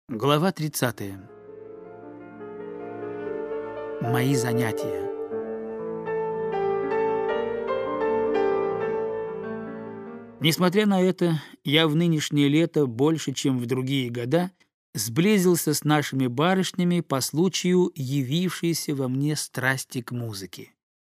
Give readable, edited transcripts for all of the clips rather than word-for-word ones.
Глава 30. Мои занятия. Несмотря на это, я в нынешнее лето больше, чем в другие года, сблизился с нашими барышнями по случаю явившейся во мне страсти к музыке.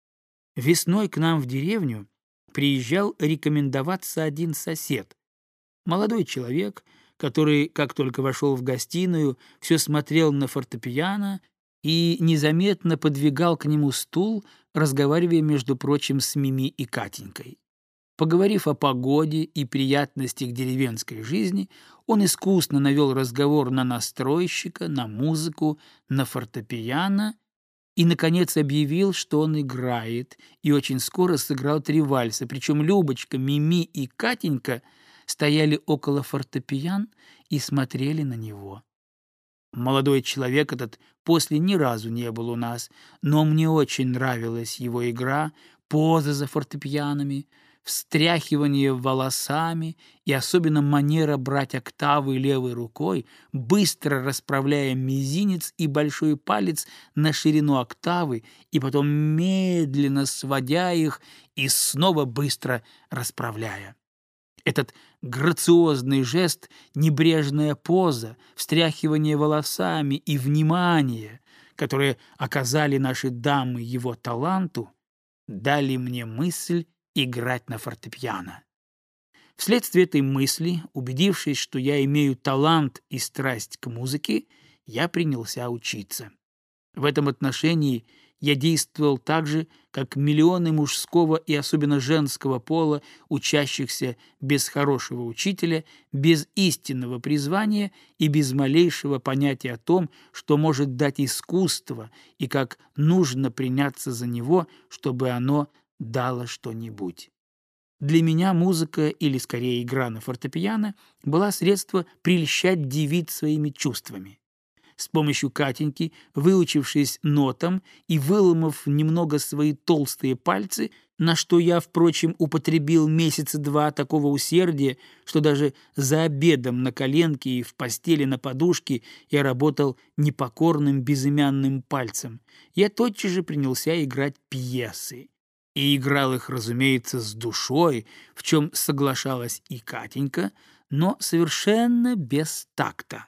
Весной к нам в деревню приезжал рекомендоваться один сосед, молодой человек, который, как только вошел в гостиную, все смотрел на фортепиано и незаметно подвигал к нему стул, разговаривая, между прочим, с Мими и Катенькой. Поговорив о погоде и приятностях деревенской жизни, он искусно навел разговор на настройщика, на музыку, на фортепиано и, наконец, объявил, что он играет, и очень скоро сыграл 3 вальса, причем Любочка, Мими и Катенька стояли около фортепиано и смотрели на него. Молодой человек этот после ни разу не был у нас, но мне очень нравилась его игра, поза за фортепианами, встряхивание волосами и особенно манера брать октавы левой рукой, быстро расправляя мизинец и большой палец на ширину октавы и потом медленно сводя их и снова быстро расправляя. Этот грациозный жест, небрежная поза, встряхивание волосами и внимание, которые оказали наши дамы его таланту, дали мне мысль играть на фортепиано. Вследствие этой мысли, убедившись, что я имею талант и страсть к музыке, я принялся учиться. В этом отношении я действовал так же, как миллионы мужского и особенно женского пола, учащихся без хорошего учителя, без истинного призвания и без малейшего понятия о том, что может дать искусство и как нужно приняться за него, чтобы оно дало что-нибудь. Для меня музыка, или скорее игра на фортепиано, была средство прельщать девиц своими чувствами. С помощью Катеньки, выучившись нотам и выломав немного свои толстые пальцы, на что я, впрочем, употребил месяца 2 такого усердия, что даже за обедом на коленке и в постели на подушке я работал непокорным безымянным пальцем, я тотчас же принялся играть пьесы. И играл их, разумеется, с душой, в чем соглашалась и Катенька, но совершенно без такта.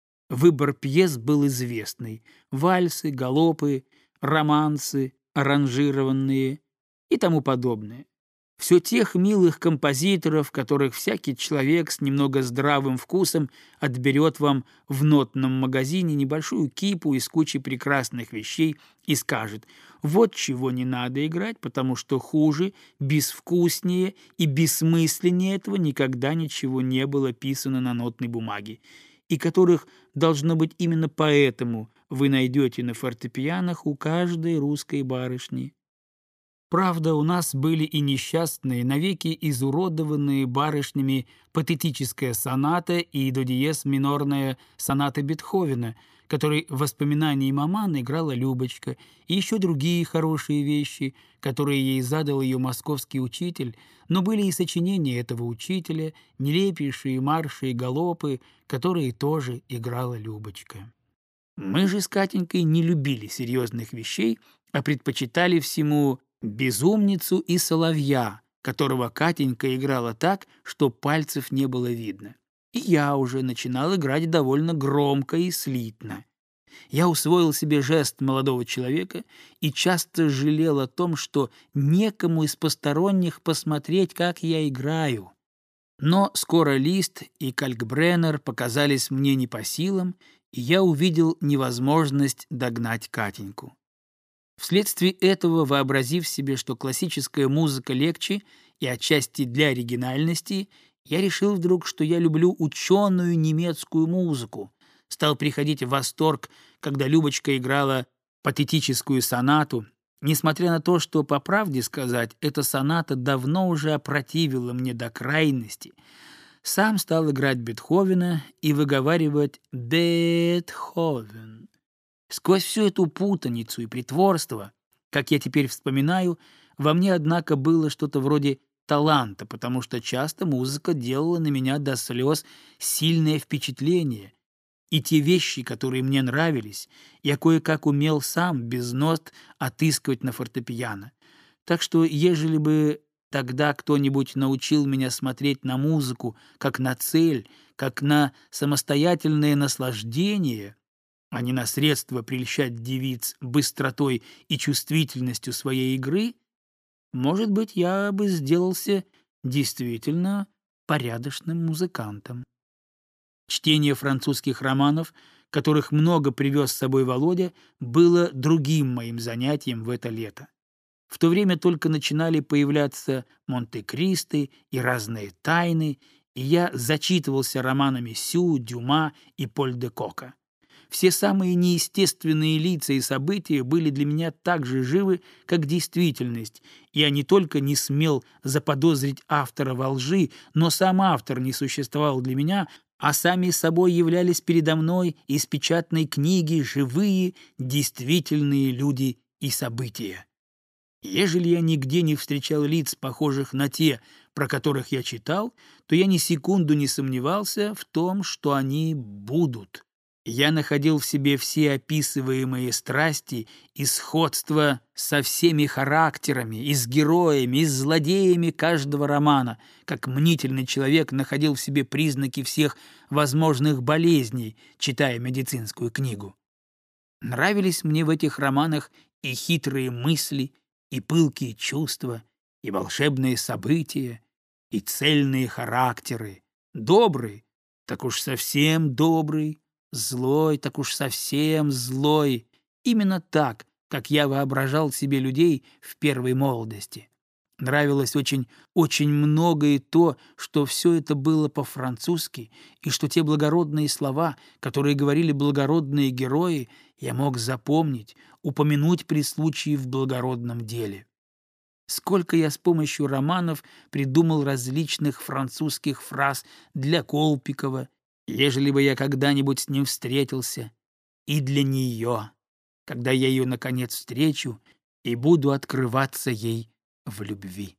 Выбор пьес был известный — вальсы, галопы, романсы, аранжированные и тому подобное. Все тех милых композиторов, которых всякий человек с немного здравым вкусом отберет вам в нотном магазине небольшую кипу из кучи прекрасных вещей и скажет: вот чего не надо играть, потому что хуже, безвкуснее и бессмысленнее этого никогда ничего не было писано на нотной бумаге, и которых, должно быть, именно поэтому вы найдете на фортепианах у каждой русской барышни. Правда, у нас были и несчастные, навеки изуродованные барышнями патетическая соната и до диез минорная соната Бетховена, которой в воспоминании маман играла Любочка, и еще другие хорошие вещи, которые ей задал ее московский учитель, но были и сочинения этого учителя, нелепейшие марши и галопы, которые тоже играла Любочка. Мы же с Катенькой не любили серьезных вещей, а предпочитали всему безумницу и соловья, которого Катенька играла так, что пальцев не было видно. И я уже начинал играть довольно громко и слитно. Я усвоил себе жест молодого человека и часто жалел о том, что некому из посторонних посмотреть, как я играю. Но скоро Лист и Калькбреннер показались мне не по силам, и я увидел невозможность догнать Катеньку. Вследствие этого, вообразив себе, что классическая музыка легче и отчасти для оригинальности, я решил вдруг, что я люблю ученую немецкую музыку, стал приходить в восторг, когда Любочка играла патетическую сонату, несмотря на то, что, по правде сказать, эта соната давно уже опротивила мне до крайности. Сам стал играть Бетховена и выговаривать «Бетховен». Сквозь всю эту путаницу и притворство, как я теперь вспоминаю, во мне, однако, было что-то вроде таланта, потому что часто музыка делала на меня до слез сильное впечатление, и те вещи, которые мне нравились, я кое-как умел сам, без нот, отыскивать на фортепиано. Так что, ежели бы тогда кто-нибудь научил меня смотреть на музыку как на цель, как на самостоятельное наслаждение, а не на средство прельщать девиц быстротой и чувствительностью своей игры, может быть, я бы сделался действительно порядочным музыкантом. Чтение французских романов, которых много привез с собой Володя, было другим моим занятием в это лето. В то время только начинали появляться Монте-Кристо и разные тайны, и я зачитывался романами Сю, Дюма и Поль де Кока. Все самые неестественные лица и события были для меня так же живы, как действительность, и я не только не смел заподозрить автора во лжи, но сам автор не существовал для меня, а сами собой являлись передо мной из печатной книги живые, действительные люди и события. Ежели я нигде не встречал лиц, похожих на те, про которых я читал, то я ни секунду не сомневался в том, что они будут. Я находил в себе все описываемые страсти и сходство со всеми характерами, и с героями, и с злодеями каждого романа, как мнительный человек находил в себе признаки всех возможных болезней, читая медицинскую книгу. Нравились мне в этих романах и хитрые мысли, и пылкие чувства, и волшебные события, и цельные характеры. Добрый, так уж совсем добрый, злой, так уж совсем злой. Именно так, как я воображал себе людей в первой молодости. Нравилось очень многое то, что все это было по-французски, и что те благородные слова, которые говорили благородные герои, я мог запомнить, упомянуть при случае в благородном деле. Сколько я с помощью романов придумал различных французских фраз для Колпикова, ежели бы я когда-нибудь с ним встретился, и для нее, когда я ее, наконец, встречу и буду открываться ей в любви.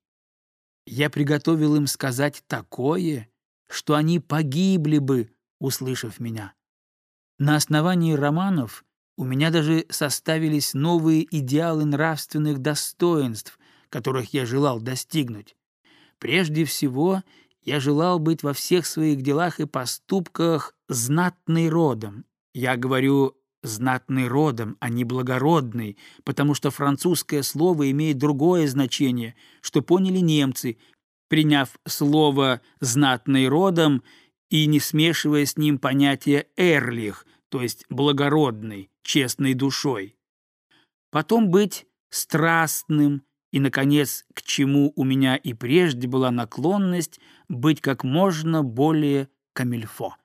Я приготовил им сказать такое, что они погибли бы, услышав меня. На основании романов у меня даже составились новые идеалы нравственных достоинств, которых я желал достигнуть. Прежде всего, я желал быть во всех своих делах и поступках знатный родом. Я говорю знатный родом, а не благородный, потому что французское слово имеет другое значение, что поняли немцы, приняв слово «знатный родом» и не смешивая с ним понятие «эрлих», то есть благородный, честной душой. Потом быть страстным, и, наконец, к чему у меня и прежде была наклонность быть как можно более камильфо.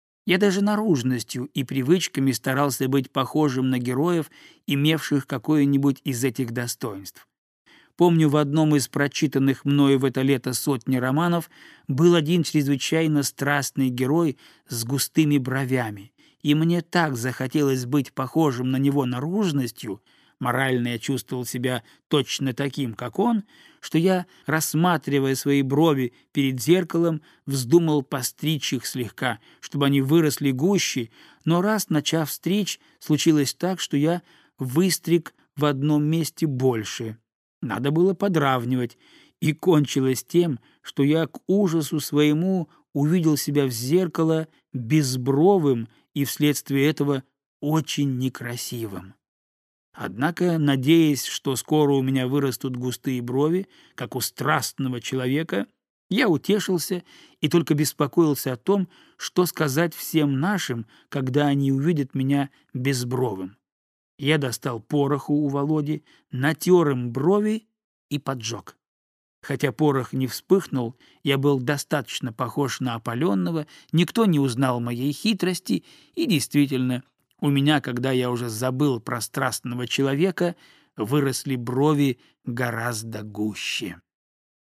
Я даже наружностью и привычками старался быть похожим на героев, имевших какое-нибудь из этих достоинств. Помню, в одном из прочитанных мною в это лето сотни романов был один чрезвычайно страстный герой с густыми бровями, и мне так захотелось быть похожим на него наружностью, морально я чувствовал себя точно таким, как он, что я, рассматривая свои брови перед зеркалом, вздумал постричь их слегка, чтобы они выросли гуще, но раз, начав стричь, случилось так, что я выстриг в одном месте больше. Надо было подравнивать, и кончилось тем, что я к ужасу своему увидел себя в зеркало безбровым и вследствие этого очень некрасивым. Однако, надеясь, что скоро у меня вырастут густые брови, как у страстного человека, я утешился и только беспокоился о том, что сказать всем нашим, когда они увидят меня безбровым. Я достал пороху у Володи, натер им брови и поджег. Хотя порох не вспыхнул, я был достаточно похож на опаленного, никто не узнал моей хитрости, и действительно, у меня, когда я уже забыл про страстного человека, выросли брови гораздо гуще.